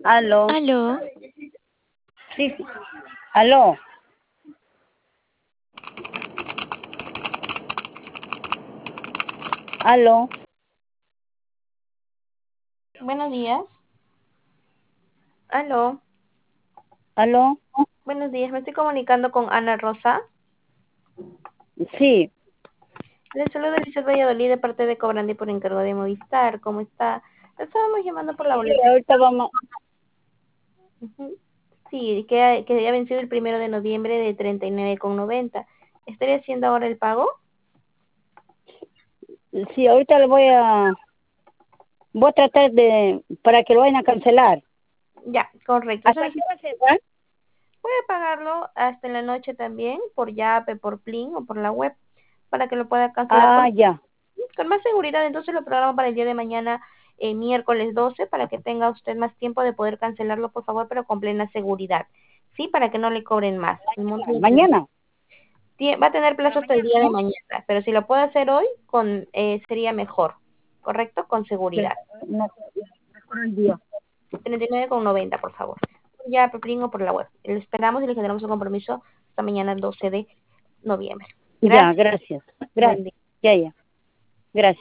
Aló. Aló. Sí, sí. Aló. Aló. Buenos días. Aló. Aló. Buenos días. Me estoy comunicando con Ana Rosa. Sí. Les saludo Lizeth Valladolid de parte de Cobrandi por encargo de Movistar. ¿Cómo está? Le estábamos llamando por la Sí, boleta. ahorita vamos. Ujú. Sí, que ya vencido el 1 de noviembre de 39,90. ¿Estaría haciendo ahora el pago? Sí, ahorita le voy a tratar para que lo vayan a cancelar. Ya, correcto. ¿Hasta Entonces, qué hora se va? puede pagarlo hasta en la noche también, por Yape, por Plin o por la web, para que lo pueda cancelar Ah, ya. con más seguridad. Entonces lo programo para el día de mañana, miércoles 12, para que tenga usted más tiempo de poder cancelarlo, por favor, pero con plena seguridad. Sí, para que no le cobren más. El monto Mañana. va a tener Para plazo hasta el mañana, día de ¿no? mañana, pero si lo puede hacer hoy, sería mejor. ¿Correcto? Con Sí, seguridad. mejor el día. 39,90, por favor. Ya por Plin o por la web. Lo esperamos y le generamos un compromiso hasta mañana 12 de noviembre. Ya, Gracias. gracias. Buen Gracias. día. Ya. Gracias.